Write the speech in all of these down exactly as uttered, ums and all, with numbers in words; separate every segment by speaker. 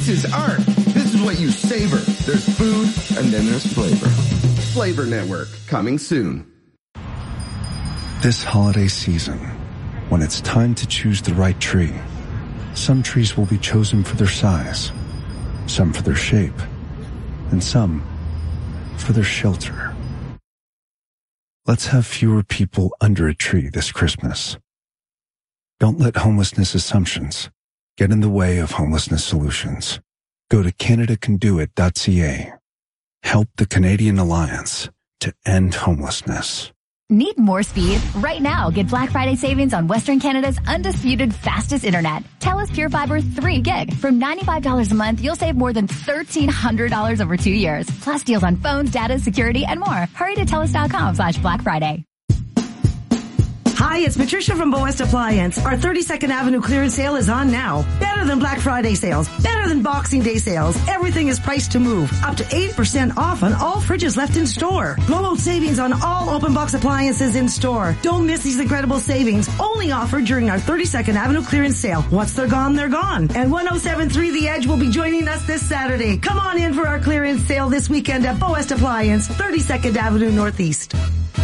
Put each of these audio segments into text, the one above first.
Speaker 1: This is art. This is what you savor. There's food, and then there's flavor. Flavor Network, coming soon.
Speaker 2: This holiday season, when it's time to choose the right tree, some trees will be chosen for their size, some for their shape, and some for their shelter. Let's have fewer people under a tree this Christmas. Don't let homelessness assumptions get in the way of homelessness solutions. Go to Canada Can Do It dot C A. Help the Canadian Alliance to end homelessness.
Speaker 3: Need more speed? Right now, get Black Friday savings on Western Canada's undisputed fastest internet. TELUS Pure Fiber three gig. For ninety-five dollars a month, you'll save more than thirteen hundred dollars over two years. Plus deals on phones, data, security, and more. Hurry to TELUS.com slash Black Friday.
Speaker 4: Hi, it's Patricia from Boest Appliance. Our thirty-second Avenue clearance sale is on now. Better than Black Friday sales. Better than Boxing Day sales. Everything is priced to move. Up to eighty percent off on all fridges left in store. Blowout savings on all open box appliances in store. Don't miss these incredible savings. Only offered during our thirty-second Avenue clearance sale. Once they're gone, they're gone. And one oh seven point three The Edge will be joining us this Saturday. Come on in for our clearance sale this weekend at Boest Appliance, thirty-second Avenue Northeast.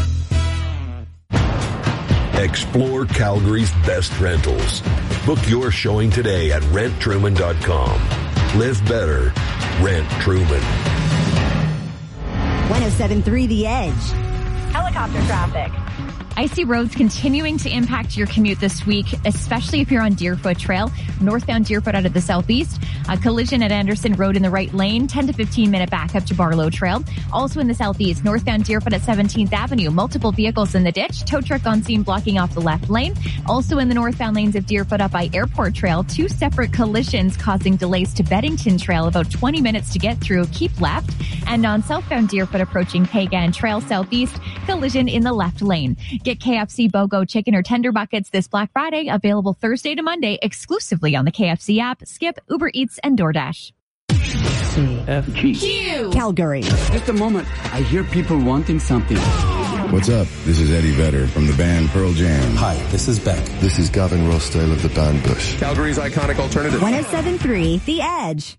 Speaker 5: Explore Calgary's best rentals. Book your showing today at rent truman dot com. Live better. Rent Truman.
Speaker 6: one oh seven point three The Edge.
Speaker 3: Helicopter traffic.
Speaker 7: Icy roads continuing to impact your commute this week, especially if you're on Deerfoot Trail, northbound Deerfoot out of the southeast. A collision at Anderson Road in the right lane, ten to fifteen minute backup to Barlow Trail. Also in the southeast, northbound Deerfoot at seventeenth Avenue, multiple vehicles in the ditch, tow truck on scene blocking off the left lane. Also in the northbound lanes of Deerfoot up by Airport Trail, two separate collisions causing delays to Beddington Trail, about twenty minutes to get through, keep left. And on southbound Deerfoot approaching Pagan Trail southeast, collision in the left lane. Get K F C BOGO chicken or tender buckets this Black Friday, available Thursday to Monday exclusively on the K F C app, Skip, Uber Eats, and DoorDash.
Speaker 8: C F G
Speaker 7: Q.
Speaker 6: Calgary.
Speaker 8: Just a moment. I hear people wanting something.
Speaker 9: What's up? This is Eddie Vedder from the band Pearl Jam.
Speaker 10: Hi, this is Beck.
Speaker 11: This is Gavin Rossdale of the band Bush.
Speaker 12: Calgary's iconic alternative.
Speaker 6: one oh seven point three The Edge.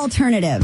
Speaker 6: Alternative.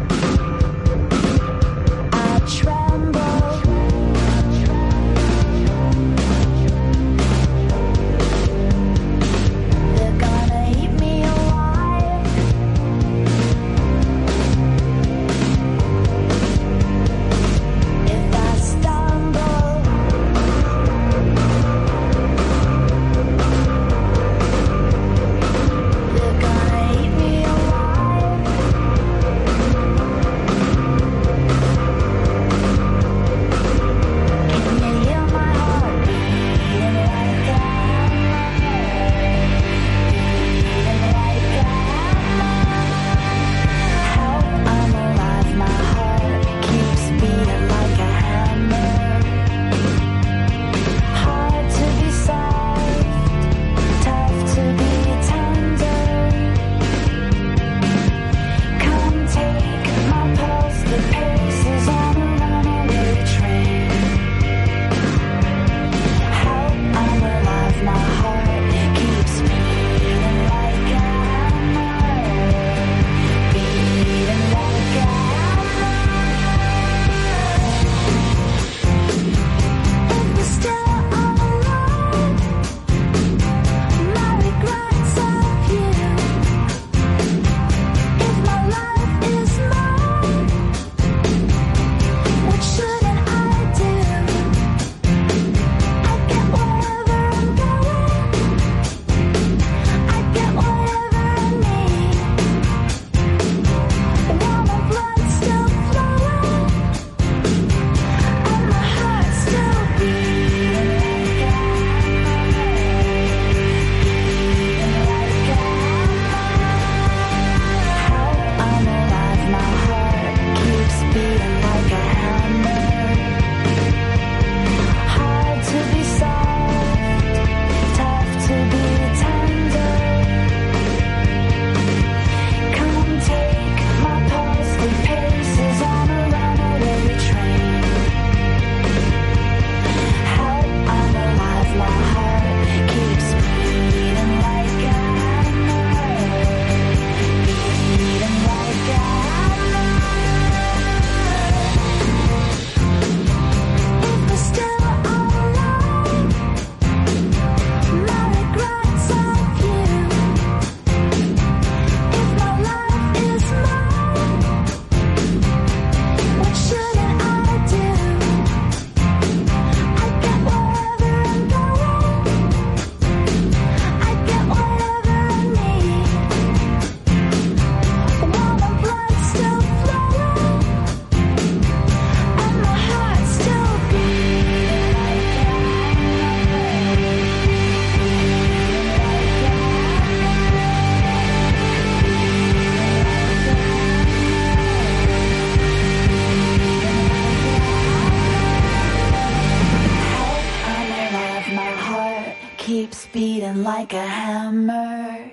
Speaker 10: Like a hammer.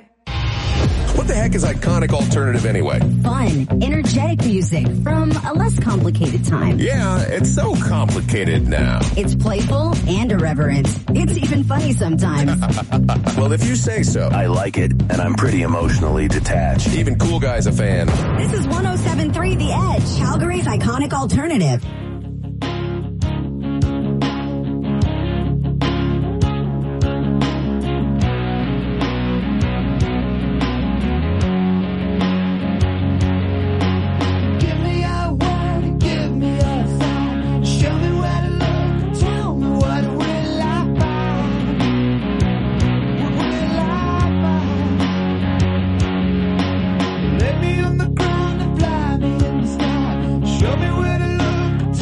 Speaker 12: What the heck is iconic alternative anyway?
Speaker 6: Fun, energetic music from a less complicated time.
Speaker 12: Yeah, it's so complicated now.
Speaker 6: It's playful and irreverent. It's even funny sometimes.
Speaker 12: Well, if you say so.
Speaker 13: I like it, and I'm pretty emotionally detached.
Speaker 12: Even Cool Guy's a fan.
Speaker 6: This is one oh seven point three The Edge, Calgary's iconic alternative.
Speaker 10: Let me on the ground and fly me in the sky. Show me where to look.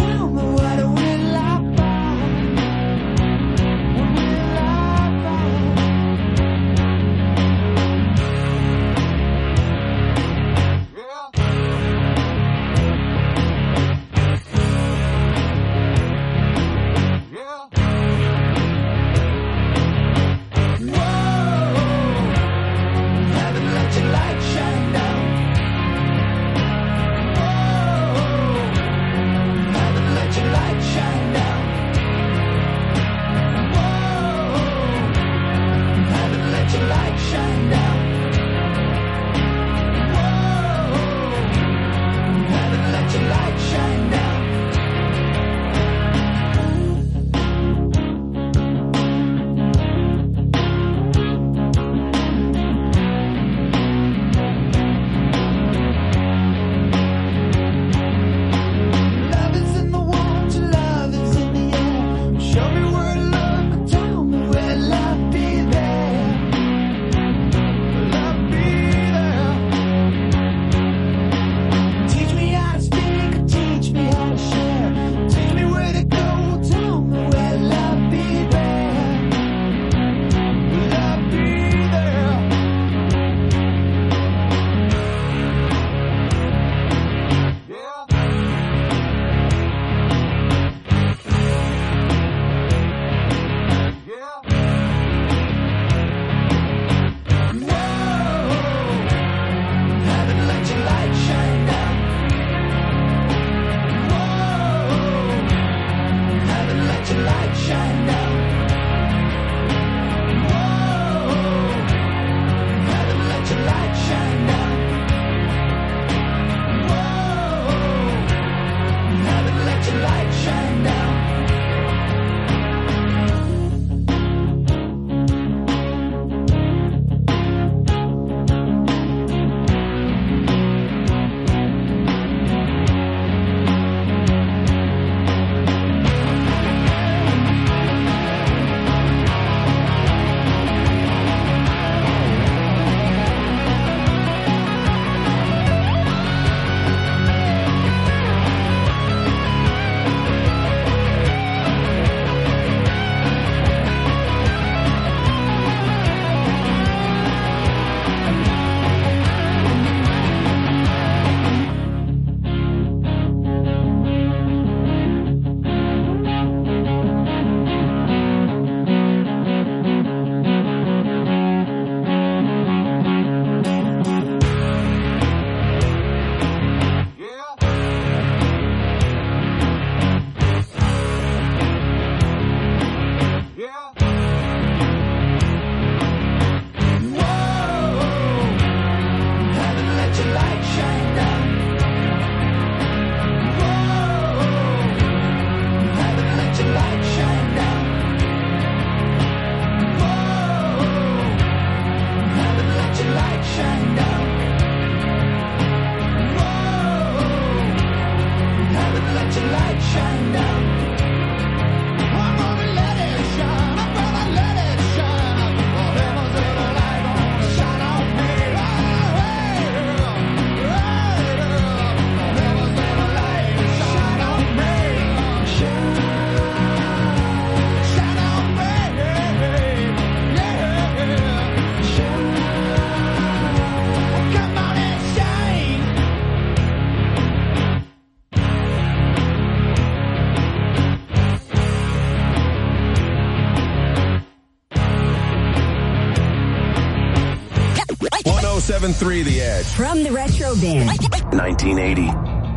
Speaker 12: one oh seven point three The Edge.
Speaker 6: From the Retro Bin.
Speaker 13: nineteen eighty.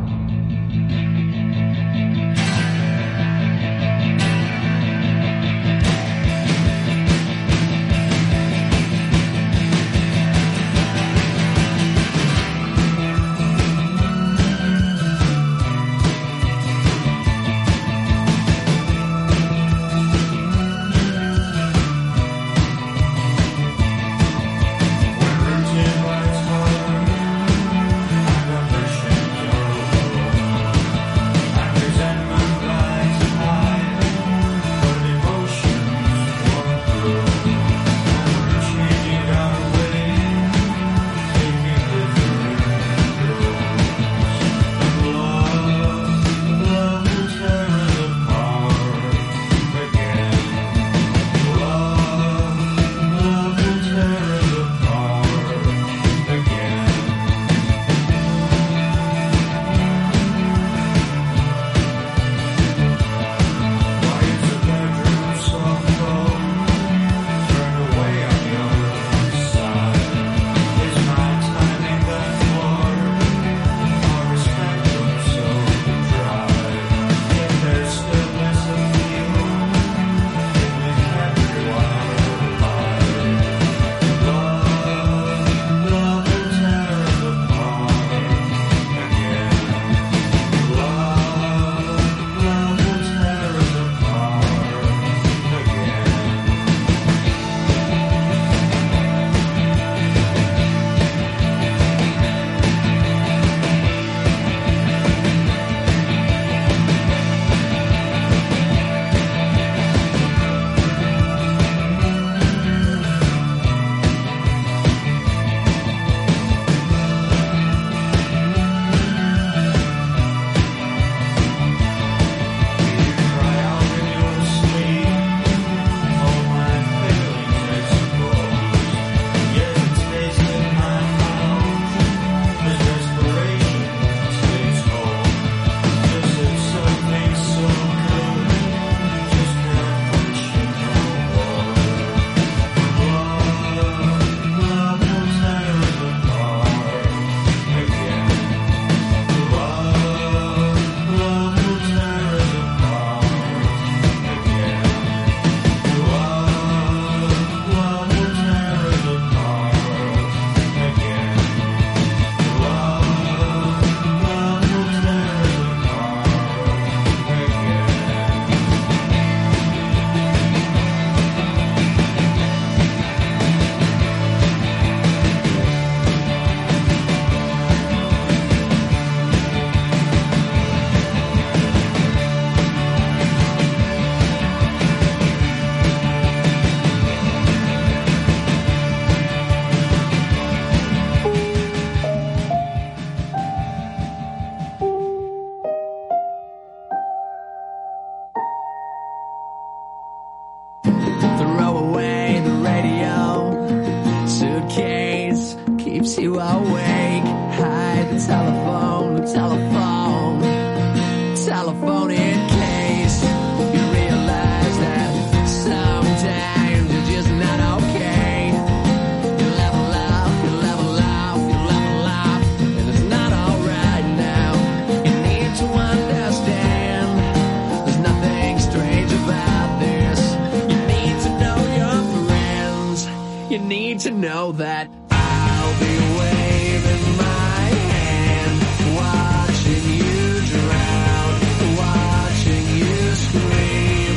Speaker 14: To know that I'll be waving my hand, watching you drown, watching you scream,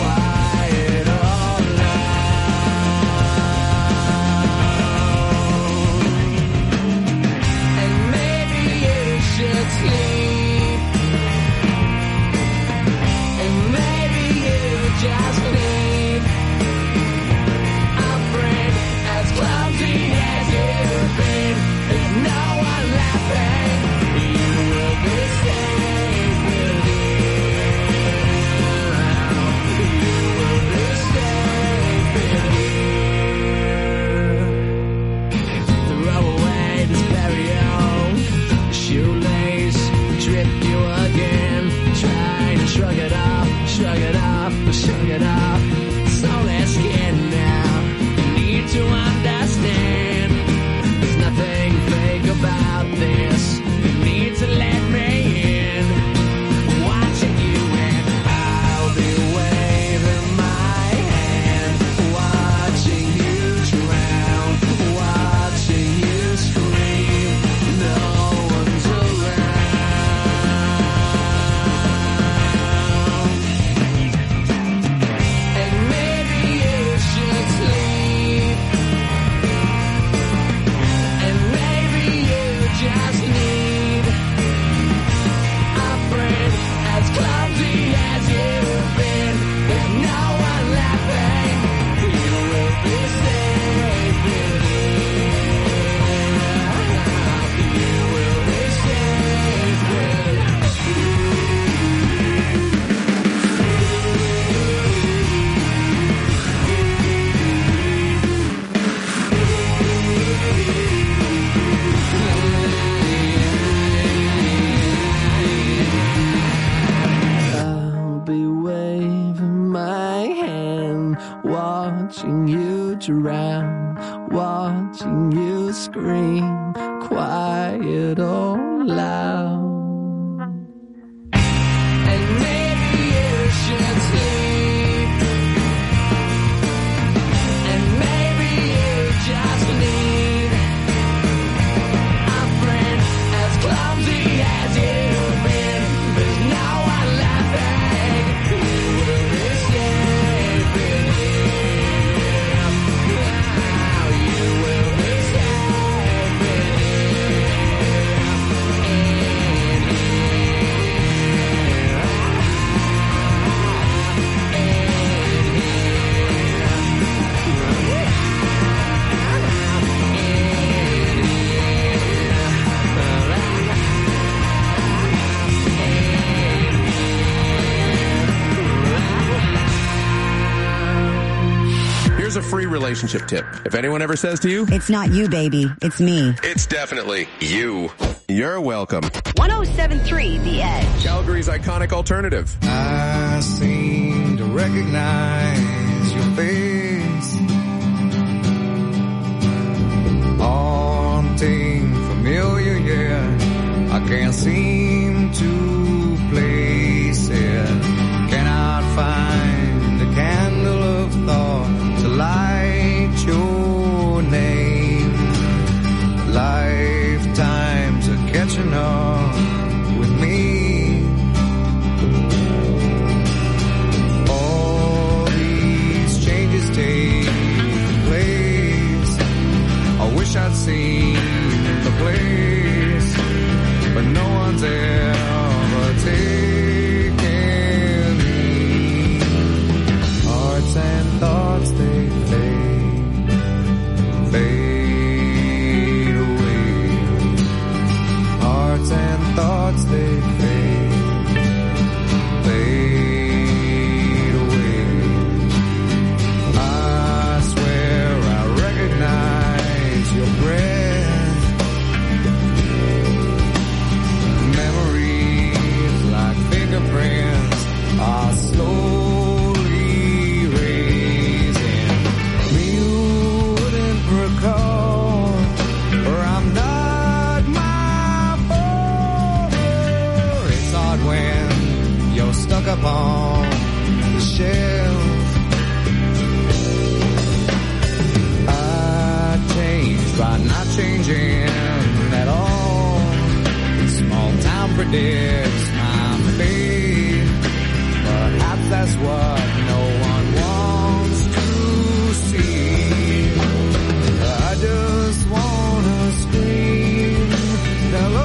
Speaker 14: quiet all alone. And maybe you should sleep watching you drown, watching you scream, quiet or loud. And maybe you should sleep, and maybe you just need a friend as clumsy as you've been. There's no one laughing. You will be safe in here. Now you will be safe in
Speaker 12: Here's a free relationship tip. If anyone ever says to you,
Speaker 6: It's not you, baby. It's me.
Speaker 12: it's definitely you. You're welcome.
Speaker 6: one oh seven point three The Edge.
Speaker 12: Calgary's iconic alternative.
Speaker 15: I seem to recognize your face, haunting, familiar, yeah. I can't seem to place it. Cannot find a candle of thought to light your name. Lifetimes are catching up with me. All these changes take place. I wish I'd seen the place, but no one's ever taken me. Hearts and thoughts, they fade, fade away. Hearts and thoughts, they fade, fade away. I swear I recognize your breath. Memories like fingerprints are slowly erasing. You wouldn't recall, or I'm not my father. It's hard when you're stuck upon the shelf. I changed by not changing at all. Small town predicts my fate. Perhaps that's what no one wants to see. I just wanna scream hello.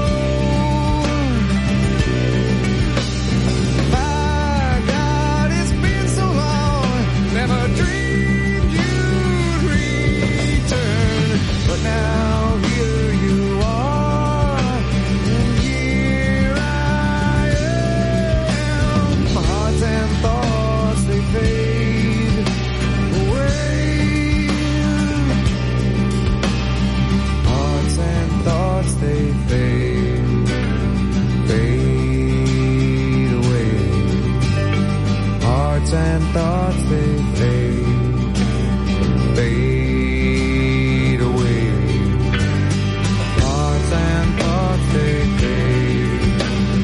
Speaker 15: My God, it's been so long. Never dreamed you'd return, but now here you are, and here I am. My hearts and thoughts, they fade away. Hearts and thoughts, they fade, fade away. Hearts and thoughts, they fade, fade away. Hearts and thoughts, they fade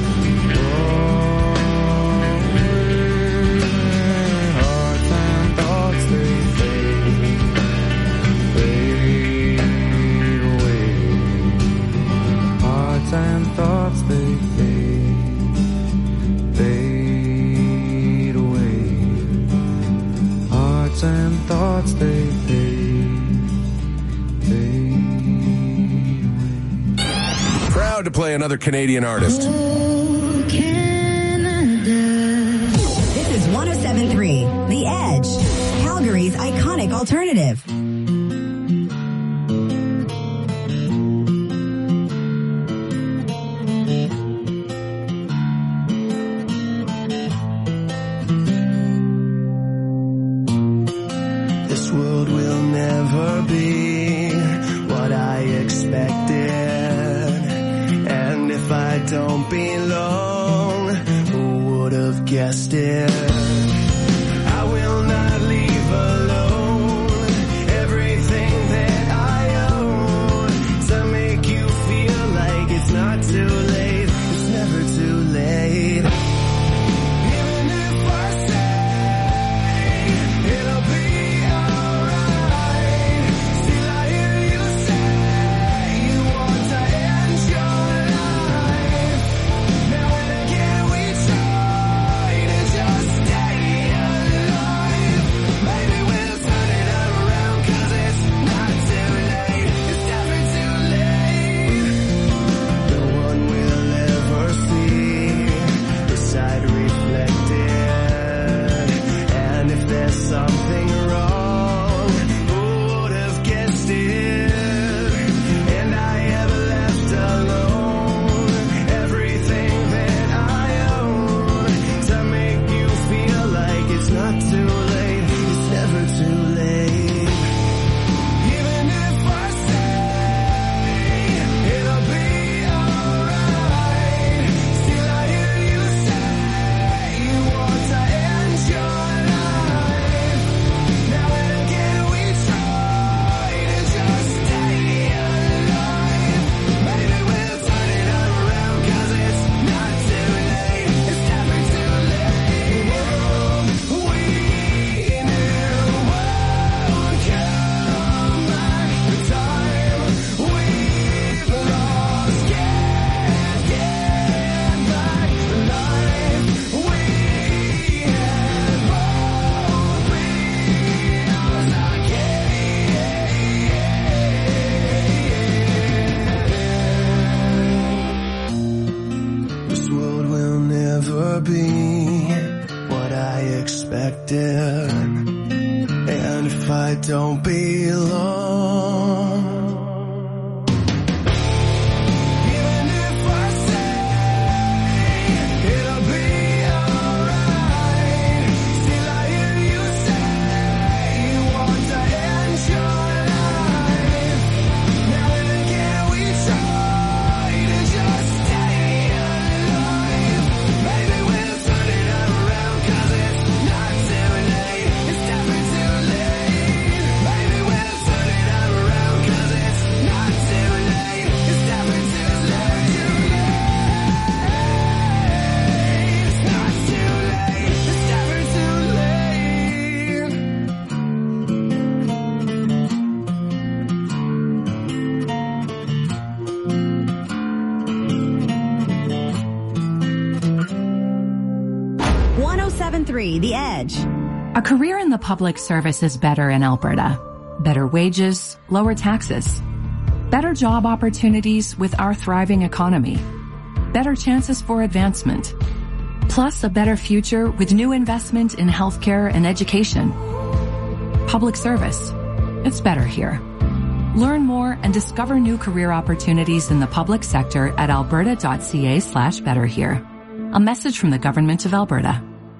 Speaker 15: away. Hearts and thoughts, they fade, fade away. Hearts and thoughts, they fade, fade away. Hearts and thoughts, they fade, fade away.
Speaker 12: Proud to play another Canadian artist.
Speaker 6: This is one oh seven point three The Edge. Calgary's iconic alternative.
Speaker 14: This world will never be what I expected. And if I don't belong, who would have guessed it? I will not leave alone. never be what I expected. And if I don't belong, even if I say it'll be alright, still I hear you say you want to end your life. Now and again we try to just stay alive. Maybe we'll turn it around, 'cause it's not too late. It's never too late. Maybe we'll turn it around, 'cause it's not too late. It's never too late. Too late. It's not too late. It's never too late.
Speaker 6: one oh seven point three The Edge.
Speaker 16: A career in the public service is better in Alberta. Better wages, lower taxes. Better job opportunities with our thriving economy. Better chances for advancement. Plus a better future with new investment in healthcare and education. Public service. It's better here. Learn more and discover new career opportunities in the public sector at alberta.ca slash better here. A message from the Government of Alberta.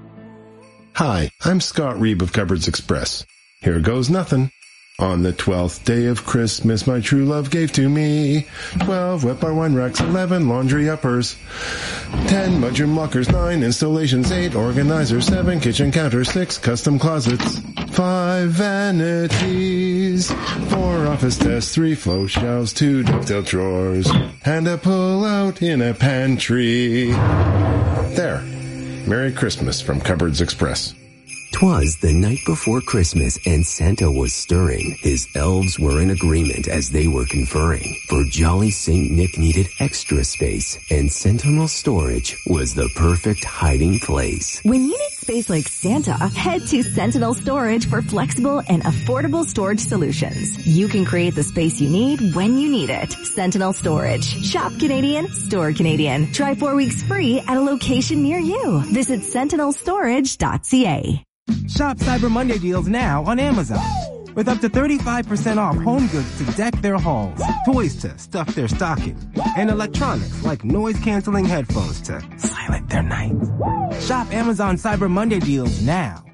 Speaker 17: Hi, I'm Scott Reeb of Cupboards Express. Here goes nothing. On the twelfth day of Christmas, my true love gave to me twelve wet bar wine racks, eleven laundry uppers, ten mudroom lockers, nine installations, eight organizers, seven kitchen counters, six custom closets, five vanities, four office desks, three flow shelves, two dovetail drawers, and a pull-out in a pantry. There. Merry Christmas from Cupboards Express.
Speaker 18: 'Twas the night before Christmas, and Santa was stirring. His elves were in agreement as they were conferring. For jolly Saint Nick needed extra space, and Sentinel Storage was the perfect hiding place.
Speaker 19: When you need space like Santa, head to Sentinel Storage for flexible and affordable storage solutions. You can create the space you need when you need it. Sentinel Storage. Shop Canadian, store Canadian. Try four weeks free at a location near you. Visit sentinel storage dot c a.
Speaker 20: Shop Cyber Monday deals now on Amazon. With up to thirty-five percent off home goods to deck their halls, toys to stuff their stocking, and electronics like noise-canceling headphones to silent their nights. Shop Amazon Cyber Monday deals now.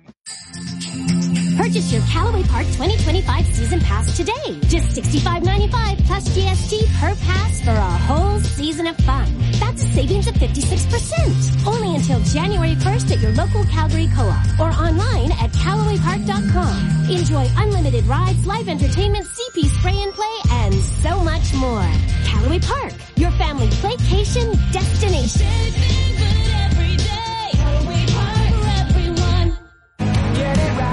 Speaker 21: Purchase your Callaway Park twenty twenty-five season pass today. Just sixty-five ninety-five plus G S T per pass for a whole season of fun. That's a savings of fifty-six percent. Only until January first at your local Calgary Co-op or online at Callaway Park dot com. Enjoy unlimited rides, live entertainment, C P spray and play, and so much more. Callaway Park, your family playcation destination. Every day. Callaway Park for everyone.
Speaker 20: Get it right.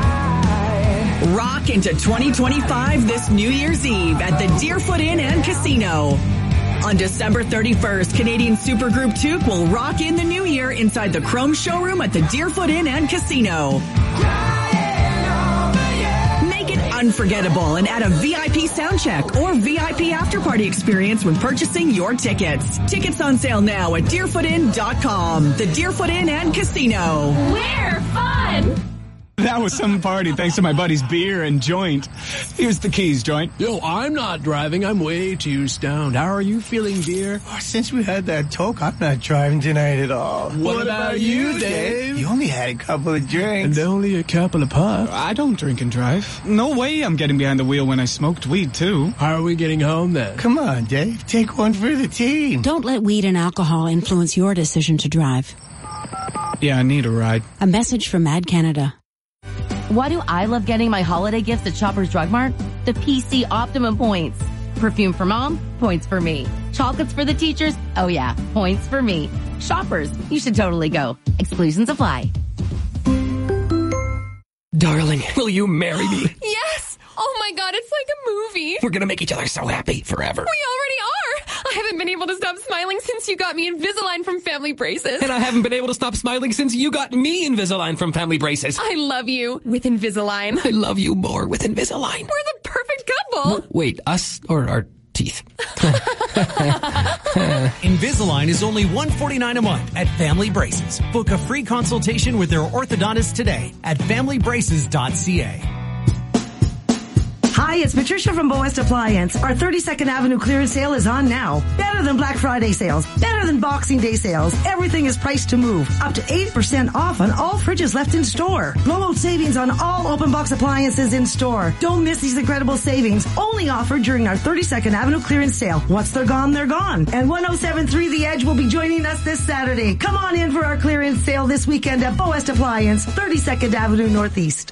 Speaker 22: Rock into twenty twenty-five this New Year's Eve at the Deerfoot Inn and Casino. On December thirty-first, Canadian supergroup Toque will rock in the new year inside the Chrome Showroom at the Deerfoot Inn and Casino. Make it unforgettable and add a V I P sound check or V I P after party experience when purchasing your tickets. Tickets on sale now at deerfoot inn dot com. The Deerfoot Inn and Casino.
Speaker 21: We're fun!
Speaker 23: That was some party thanks to my buddy's beer and joint. Here's the keys, joint.
Speaker 24: Yo, I'm not driving. I'm way too stoned. How are you feeling, dear?
Speaker 25: Oh, since we had that talk, I'm not driving tonight at all.
Speaker 24: What, what about, about you, Dave?
Speaker 25: You only had a couple of drinks.
Speaker 24: And only a couple of puffs.
Speaker 23: I don't drink and drive. No way I'm getting behind the wheel when I smoked weed, too.
Speaker 24: How are we getting home, then?
Speaker 25: Come on, Dave. Take one for the team.
Speaker 26: Don't let weed and alcohol influence your decision to drive.
Speaker 23: Yeah, I need a ride.
Speaker 26: A message from Mad Canada.
Speaker 27: Why do I love getting my holiday gifts at Shoppers Drug Mart? The P C Optimum points. Perfume for mom? Points for me. Chocolates for the teachers? Oh yeah, points for me. Shoppers, you should totally go. Exclusions apply.
Speaker 28: Darling, will you marry me?
Speaker 29: Yes! Oh my god, it's like a movie.
Speaker 28: We're gonna make each other so happy forever.
Speaker 29: We already are! I haven't been able to stop smiling since you got me Invisalign from Family Braces.
Speaker 28: And I haven't been able to stop smiling since you got me Invisalign from Family Braces.
Speaker 29: I love you with Invisalign.
Speaker 28: I love you more with Invisalign.
Speaker 29: We're the perfect couple.
Speaker 28: W- wait, us or our teeth?
Speaker 1: Invisalign is only one hundred forty-nine dollars a month at Family Braces. Book a free consultation with their orthodontist today at family braces dot c a.
Speaker 2: Hi, it's Patricia from Boest Appliance. Our thirty-second Avenue clearance sale is on now. Better than Black Friday sales. Better than Boxing Day sales. Everything is priced to move. Up to eighty percent off on all fridges left in store. Blowout savings on all open box appliances in store. Don't miss these incredible savings. Only offered during our thirty-second Avenue clearance sale. Once they're gone, they're gone. And one oh seven point three The Edge will be joining us this Saturday. Come on in for our clearance sale this weekend at Boest Appliance, thirty-second Avenue Northeast.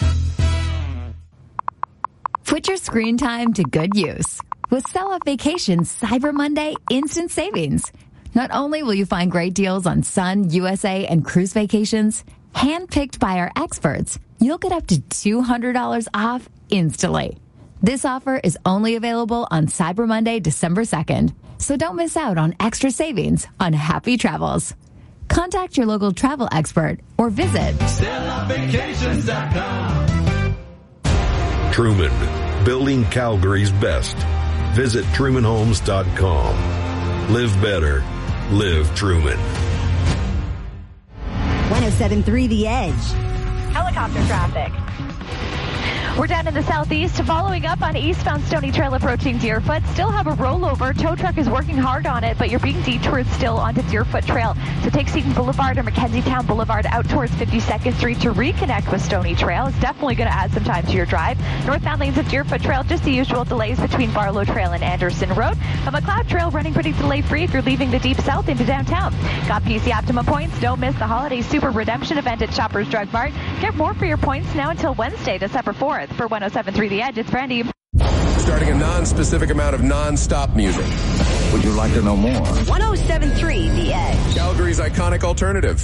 Speaker 3: Put your screen time to good use with Sell Off Vacations Cyber Monday Instant Savings. Not only will you find great deals on Sun, U S A, and cruise vacations, handpicked by our experts, you'll get up to two hundred dollars off instantly. This offer is only available on Cyber Monday, December second, so don't miss out on extra savings on happy travels. Contact your local travel expert or visit
Speaker 14: sell off vacations dot com.
Speaker 4: Truman, building Calgary's best. Visit truman homes dot com. Live better. Live Truman.
Speaker 6: one oh seven point three The Edge.
Speaker 5: Helicopter traffic. We're down in the southeast, following up on eastbound Stony Trail approaching Deerfoot. Still have a rollover. Tow truck is working hard on it, but you're being detoured still onto Deerfoot Trail. So take Seton Boulevard or McKenzieTown Boulevard out towards fifty-second Street to reconnect with Stony Trail. It's definitely going to add some time to your drive. Northbound lanes of Deerfoot Trail, just the usual delays between Barlow Trail and Anderson Road. The McLeod Trail running pretty delay-free if you're leaving the deep south into downtown. Got P C Optima points. Don't miss the holiday super redemption event at Shoppers Drug Mart. Get more for your points now until Wednesday, December fourth. For one oh seven point three The Edge, it's Brandy.
Speaker 12: Starting a non-specific amount of non-stop music.
Speaker 7: Would you like to know more?
Speaker 6: one oh seven point three The Edge.
Speaker 12: Calgary's iconic alternative.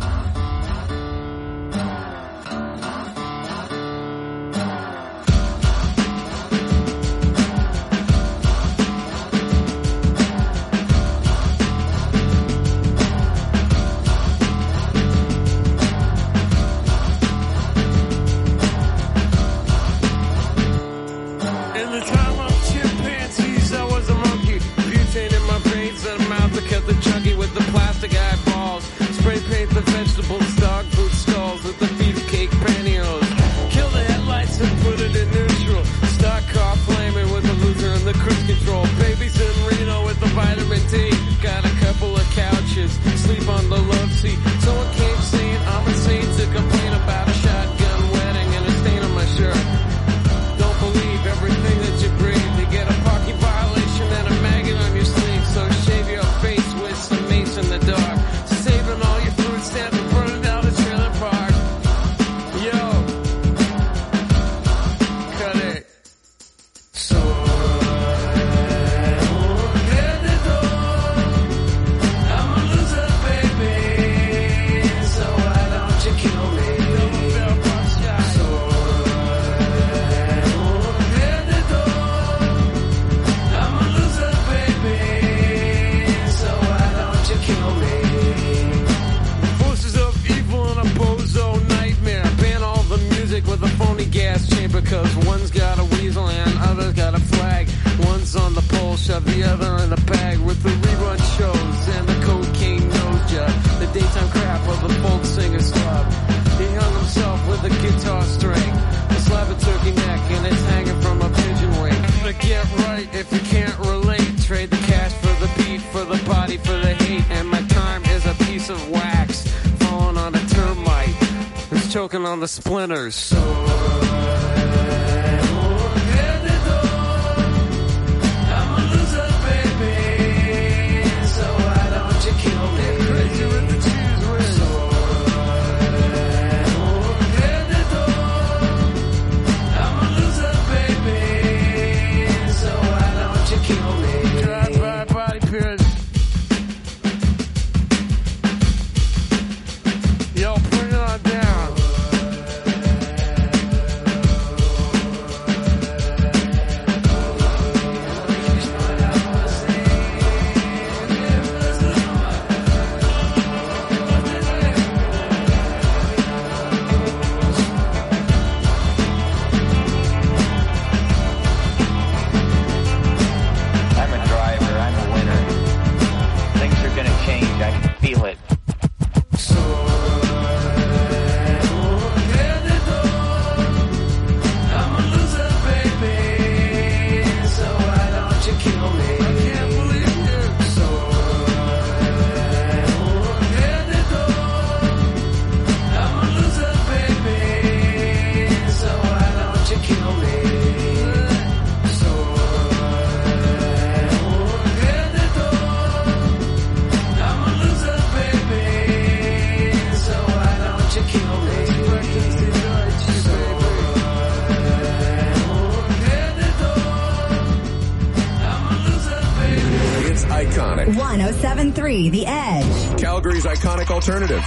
Speaker 8: On the splinters.
Speaker 14: So
Speaker 6: seven point three The Edge.
Speaker 12: Calgary's iconic alternative.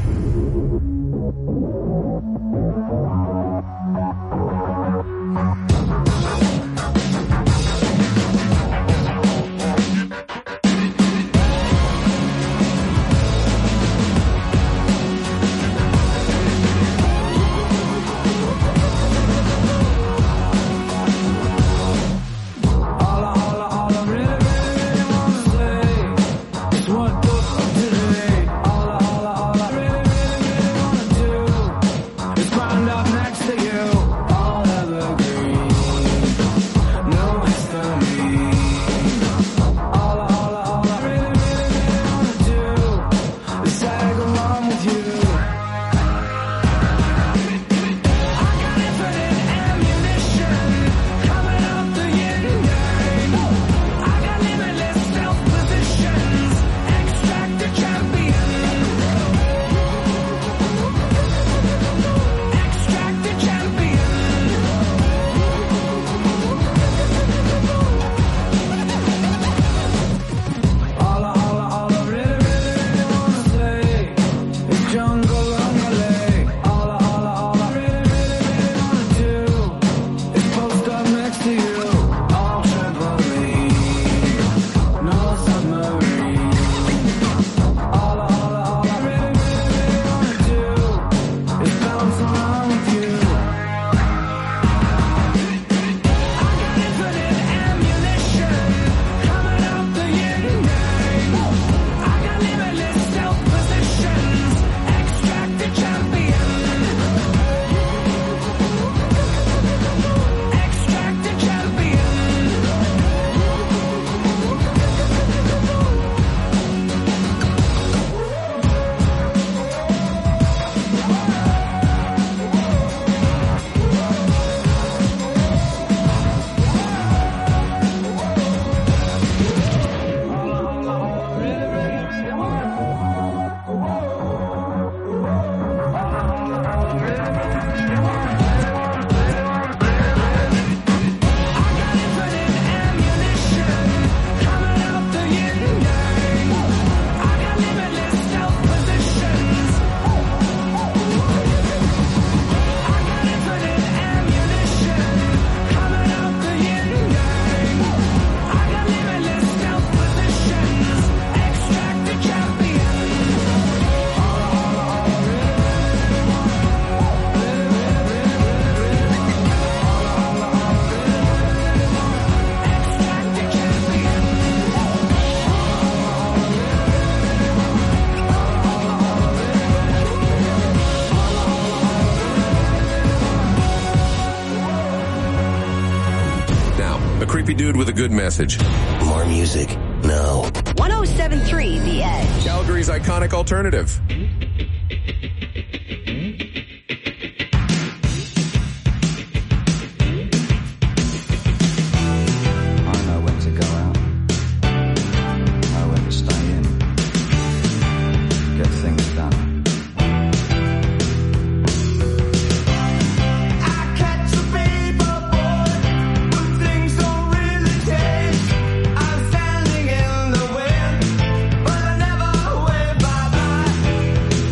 Speaker 12: Dude with a good message.
Speaker 9: More music now.
Speaker 6: one oh seven point three The Edge.
Speaker 12: Calgary's iconic alternative.
Speaker 7: I know when to go out. I know when to stay in. Get things done.
Speaker 14: I'm standing in the wind, but I never wave bye-bye.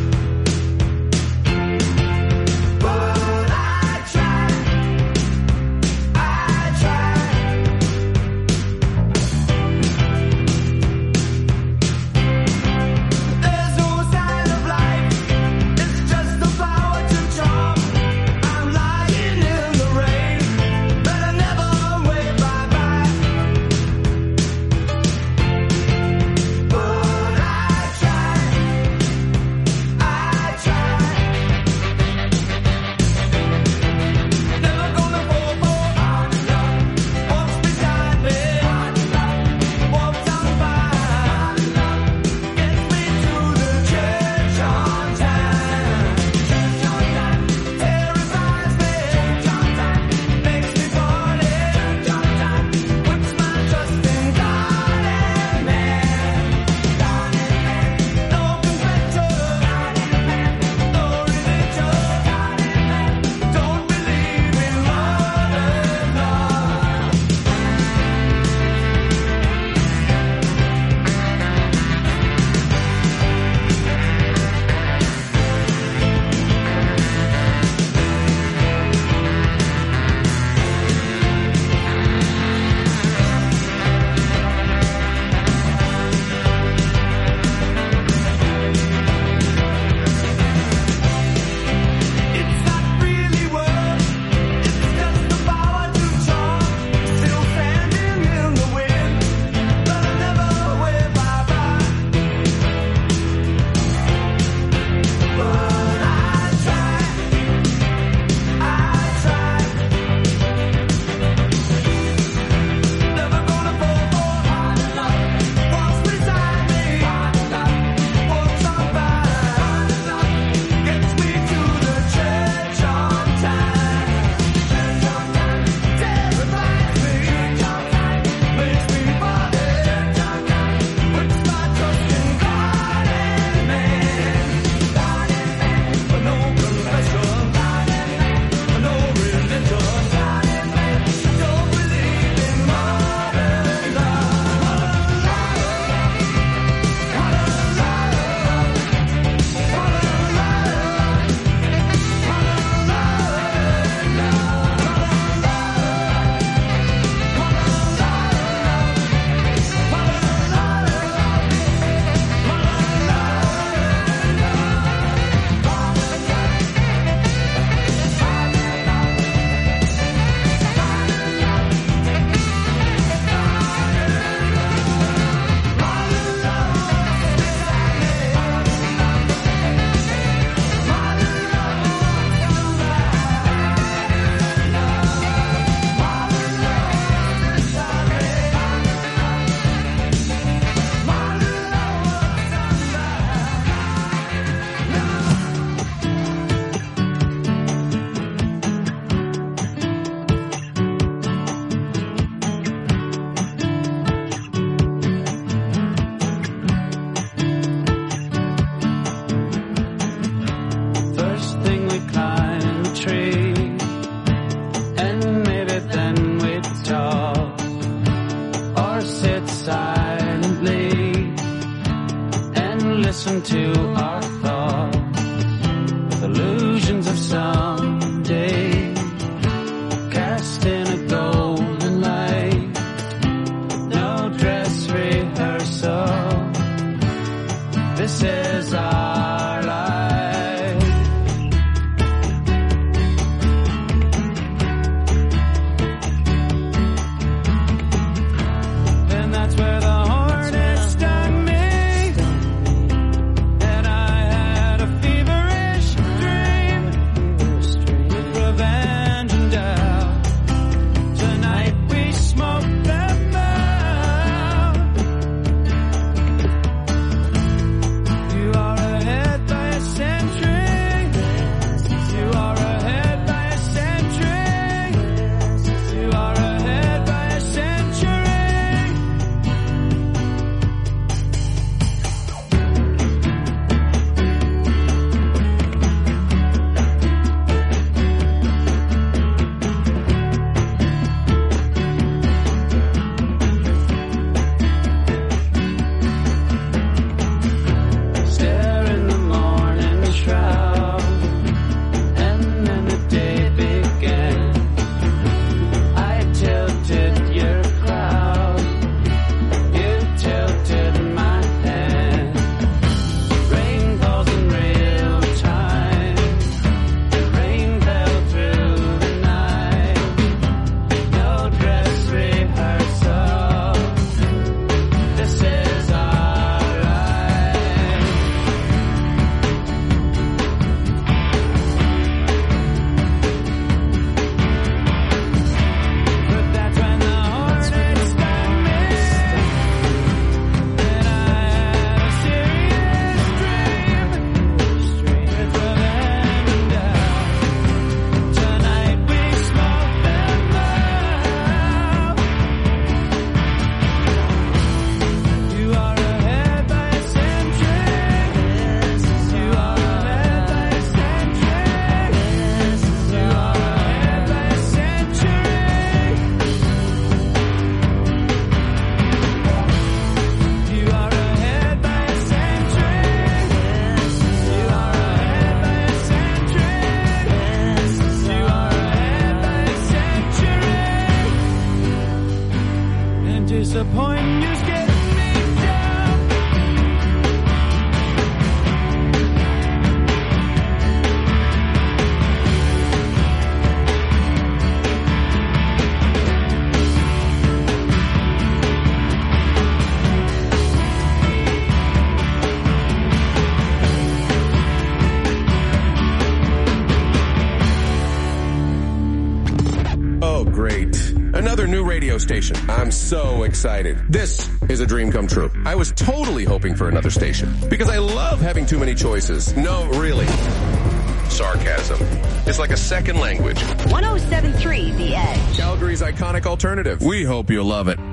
Speaker 12: great. Another new radio station. I'm so excited. This is a dream come true. I was totally hoping for another station because I love having too many choices. No, really. Sarcasm. It's like a second language.
Speaker 6: one oh seven point three The Edge.
Speaker 12: Calgary's iconic alternative. We hope you'll love it.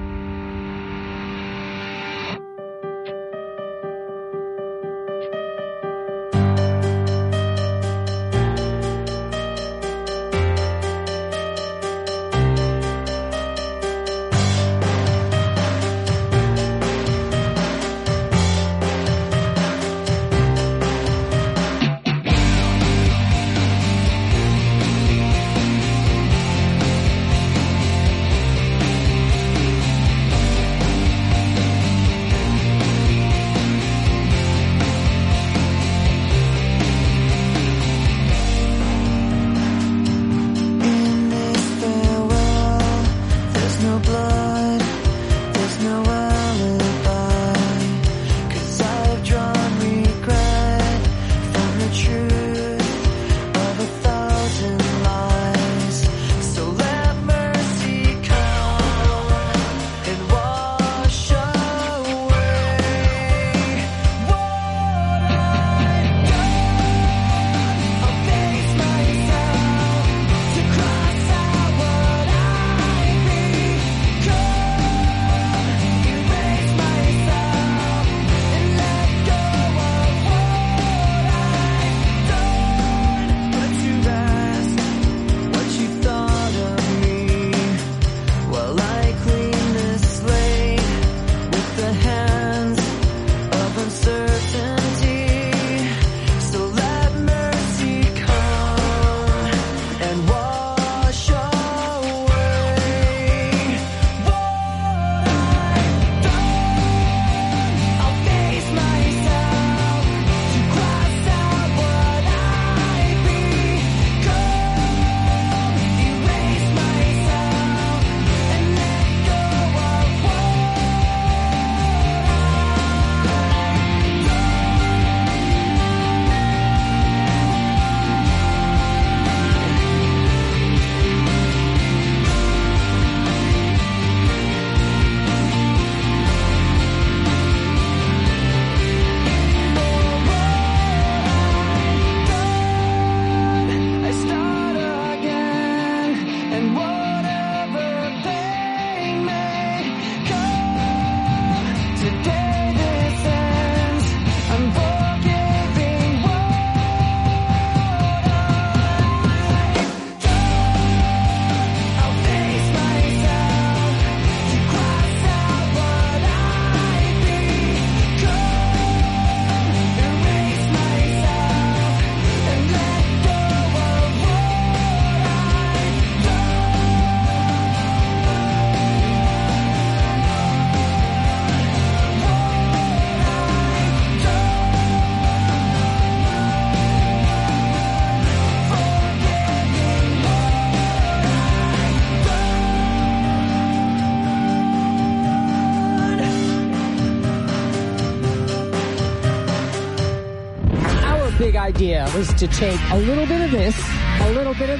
Speaker 10: big idea was to take a little bit of this, a little bit of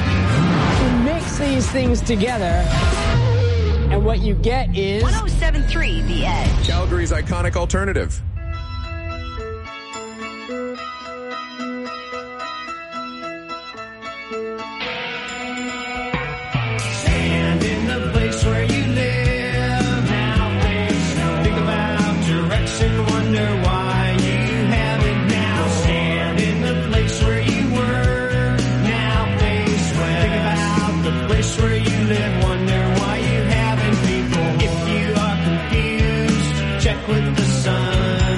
Speaker 10: that, and mix these things together. And what you get is
Speaker 6: one oh seven point three The Edge.
Speaker 12: Calgary's iconic alternative.
Speaker 14: Stand in the place where you live. Now face no. Think about direction, wonder why you have it now. Stand in the place where you were. Now face west. Think about the place where you live, wonder why you haven't people. If you are confused, check with the sun.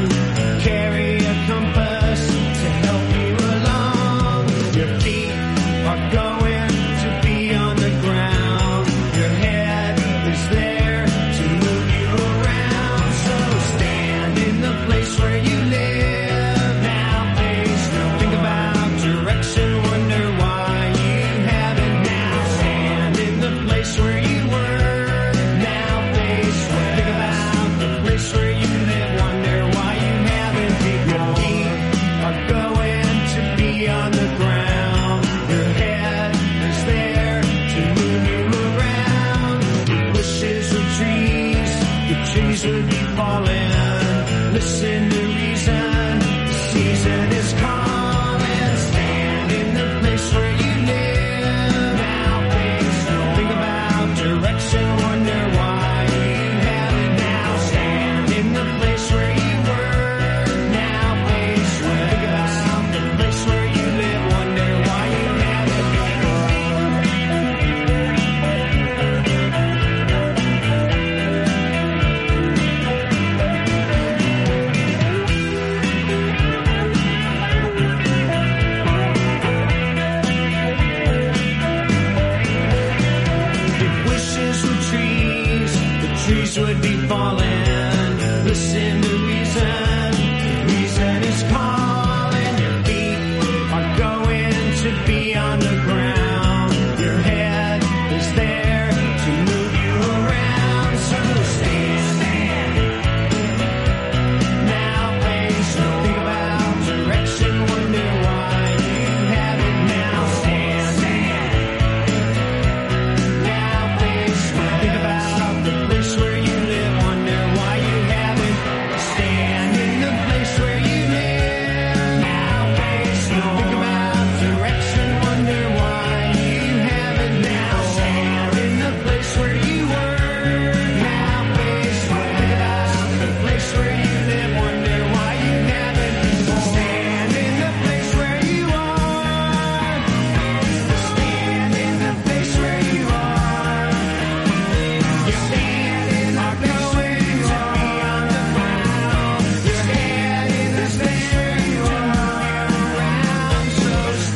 Speaker 14: falling. Listen to reason. The season is coming. Stand in the place where you live. Now face no. Think about direction. Wonder why you have it now. Stand in the place where you were. Now face no. Think about the place where you live. Wonder why you have it. Trees would be falling. Listen to reason. Reason is calling. Your feet are going to be on the ground. Your head is there to move you around. So stand. Now face no. Think about direction. Wonder why you have it now. Stand. Now face no. Think about the place where you live, wonder why you haven't. Stand in the place where you live. Now face no. Think about direction, wonder why you haven't. Now stand in the place where you were. Now face no. Think about the place where you live, wonder why you haven't. Stand in the place where you are. Stand in the place where you are. You stand in the place where you are on the ground. Your head in the place where you are around. So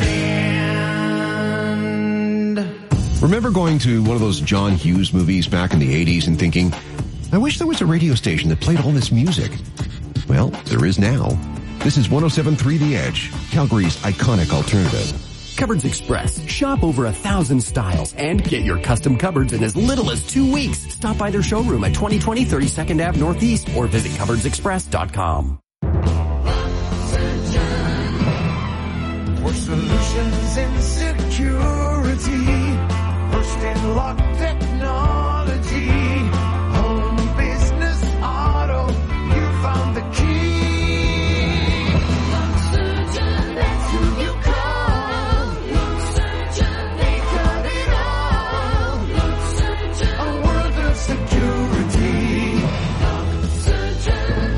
Speaker 14: stand.
Speaker 11: Remember going to one of those John Hughes movies back in the eighties and thinking, I wish there was a radio station that played all this music. Well, there is now. This is one oh seven point three The Edge, Calgary's iconic alternative.
Speaker 13: Cupboards Express. Shop over a thousand styles and get your custom cupboards in as little as two weeks. Stop by their showroom at twenty twenty thirty-second Avenue Northeast or visit cupboards express dot com.
Speaker 14: For solutions in security, first in lock technology, home, business, auto, you found the key. Surgeon, that's who you call. Surgeon, they cut it all. Surgeon, a world of security. Surgeon,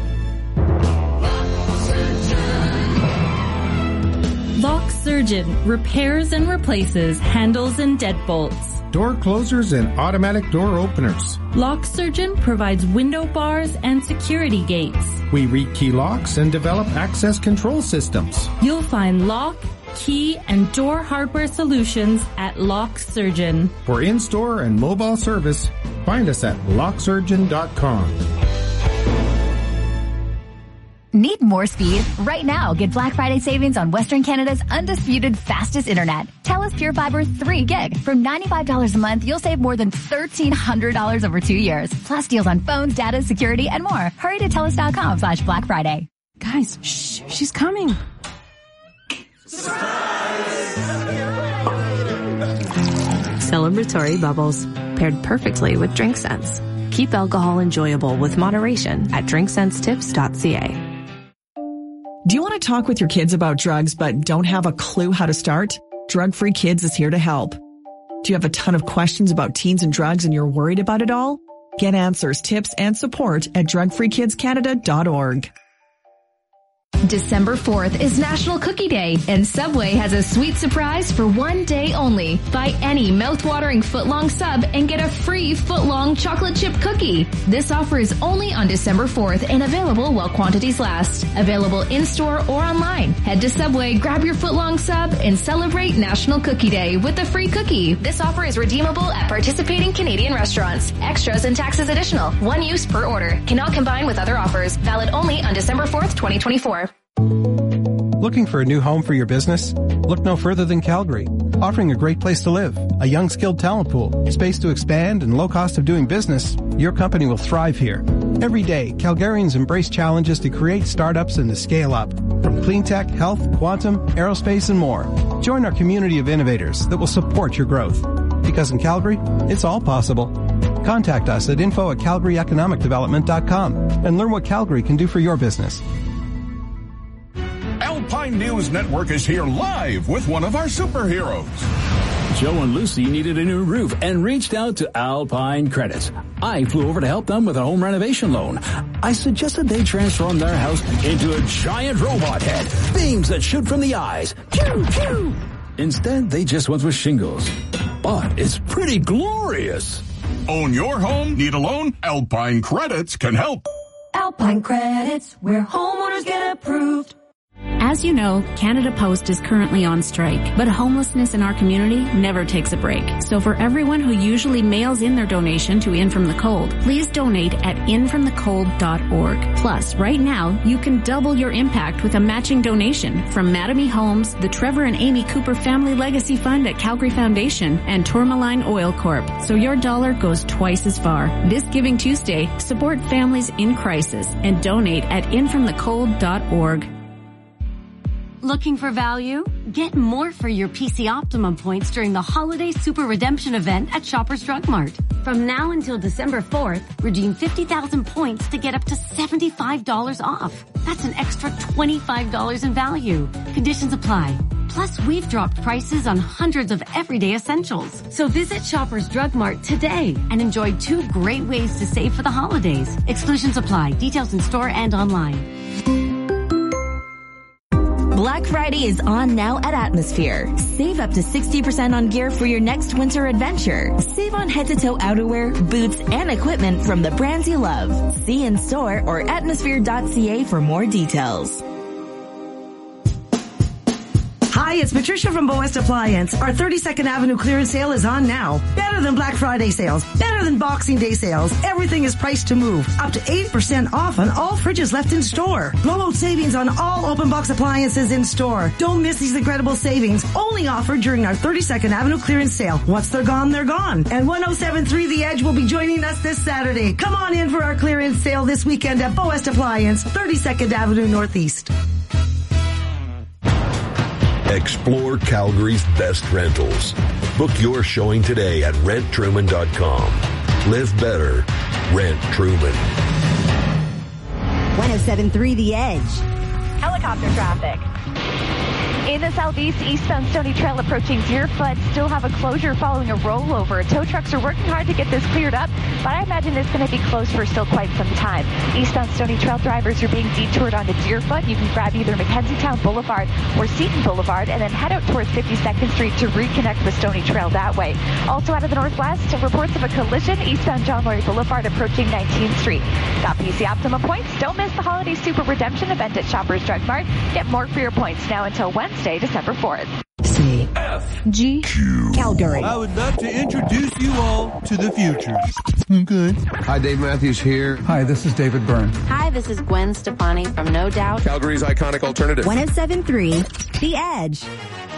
Speaker 15: Lock Surgeon repairs and replaces handles and deadbolts.
Speaker 16: Door closers and automatic door openers.
Speaker 15: Lock Surgeon provides window bars and security gates.
Speaker 16: We rekey locks and develop access control systems.
Speaker 15: You'll find lock, key, and door hardware solutions at Lock Surgeon.
Speaker 16: For in-store and mobile service, find us at lock surgeon dot com.
Speaker 3: Need more speed? Right now, get Black Friday savings on Western Canada's undisputed fastest internet. TELUS Pure Fiber three gig. For ninety-five dollars a month, you'll save more than thirteen hundred dollars over two years. Plus deals on phones, data, security, and more. Hurry to TELUS dot com slash Black Friday.
Speaker 26: Guys, shh, she's coming.
Speaker 17: Celebratory bubbles, paired perfectly with Drink Sense. Keep alcohol enjoyable with moderation at drink sense tips dot c a.
Speaker 18: Do you want to talk with your kids about drugs but don't have a clue how to start? Drug Free Kids is here to help. Do you have a ton of questions about teens and drugs and you're worried about it all? Get answers, tips, and support at drug free kids canada dot org.
Speaker 19: December fourth is National Cookie Day, and Subway has a sweet surprise for one day only. Buy any mouth-watering footlong sub and get a free footlong chocolate chip cookie. This offer is only on December fourth and available while quantities last. Available in-store or online. Head to Subway, grab your footlong sub, and celebrate National Cookie Day with a free cookie. This offer is redeemable at participating Canadian restaurants. Extras and taxes additional. One use per order. Cannot combine with other offers. Valid only on December fourth, twenty twenty-four.
Speaker 25: Looking for a new home for your business? Look no further than Calgary, offering a great place to live, a young skilled talent pool, space to expand, and low cost of doing business. Your company will thrive here. Every day, Calgarians embrace challenges to create startups and to scale up. From clean tech, health, quantum, aerospace, and more. Join our community of innovators that will support your growth. Because in Calgary, it's all possible. Contact us at info at calgary economic development dot com and learn what Calgary can do for your business.
Speaker 1: Alpine News Network is here live with one of our superheroes.
Speaker 20: Joe and Lucy needed a new roof and reached out to Alpine Credits. I flew over to help them with a home renovation loan. I suggested they transform their house into a giant robot head, beams that shoot from the eyes. Pew, pew. Instead, they just went with shingles. But it's pretty glorious.
Speaker 1: Own your home? Need a loan? Alpine Credits can help.
Speaker 21: Alpine Credits, where homeowners get approved.
Speaker 22: As you know, Canada Post is currently on strike, but homelessness in our community never takes a break. So for everyone who usually mails in their donation to In From the Cold, please donate at in from the cold dot org. Plus, right now, you can double your impact with a matching donation from Mattamy Homes, the Trevor and Amy Cooper Family Legacy Fund at Calgary Foundation, and Tourmaline Oil Corp. So your dollar goes twice as far. This Giving Tuesday, support families in crisis and donate at in from the cold dot org.
Speaker 23: Looking for value? Get more for your P C Optimum points during the Holiday Super Redemption event at Shoppers Drug Mart. From now until December fourth, redeem fifty thousand points to get up to seventy-five dollars off. That's an extra twenty-five dollars in value. Conditions apply. Plus, we've dropped prices on hundreds of everyday essentials. So visit Shoppers Drug Mart today and enjoy two great ways to save for the holidays. Exclusions apply. Details in store and online.
Speaker 24: Black Friday is on now at Atmosphere. Save up to sixty percent on gear for your next winter adventure. Save on head-to-toe outerwear, boots, and equipment from the brands you love. See in store or atmosphere dot c a for more details.
Speaker 2: Hi, it's Patricia from Boest Appliance. Our thirty-second Avenue clearance sale is on now. Better than Black Friday sales. Better than Boxing Day sales. Everything is priced to move. Up to eighty percent off on all fridges left in store. Blowout savings on all open box appliances in store. Don't miss these incredible savings. Only offered during our thirty-second Avenue clearance sale. Once they're gone, they're gone. And one oh seven point three The Edge will be joining us this Saturday. Come on in for our clearance sale this weekend at Boest Appliance, thirty-second Avenue Northeast.
Speaker 4: Explore Calgary's best rentals. Book your showing today at rent truman dot com. Live better. Rent Truman.
Speaker 6: one oh seven point three The Edge.
Speaker 5: Helicopter traffic. In the southeast, eastbound Stony Trail approaching Deerfoot still have a closure following a rollover. Tow trucks are working hard to get this cleared up, but I imagine it's going to be closed for still quite some time. Eastbound Stony Trail drivers are being detoured onto Deerfoot. You can grab either Mackenzie-Town Boulevard or Seton Boulevard and then head out towards fifty-second Street to reconnect with Stony Trail that way. Also out of the northwest, reports of a collision eastbound John Laurie Boulevard approaching nineteenth Street. Got P C Optimum points? Don't miss the Holiday Super Redemption event at Shoppers Drug Mart. Get more for your points now until Wednesday, December fourth.
Speaker 2: C.
Speaker 6: F. G. Q. Calgary.
Speaker 27: I would love to introduce you all to the future. Okay.
Speaker 11: Hi, Dave Matthews here.
Speaker 28: Hi, this is David Byrne.
Speaker 29: Hi, this is Gwen Stefani from No Doubt.
Speaker 12: Calgary's iconic alternative.
Speaker 6: one oh seven point three The Edge.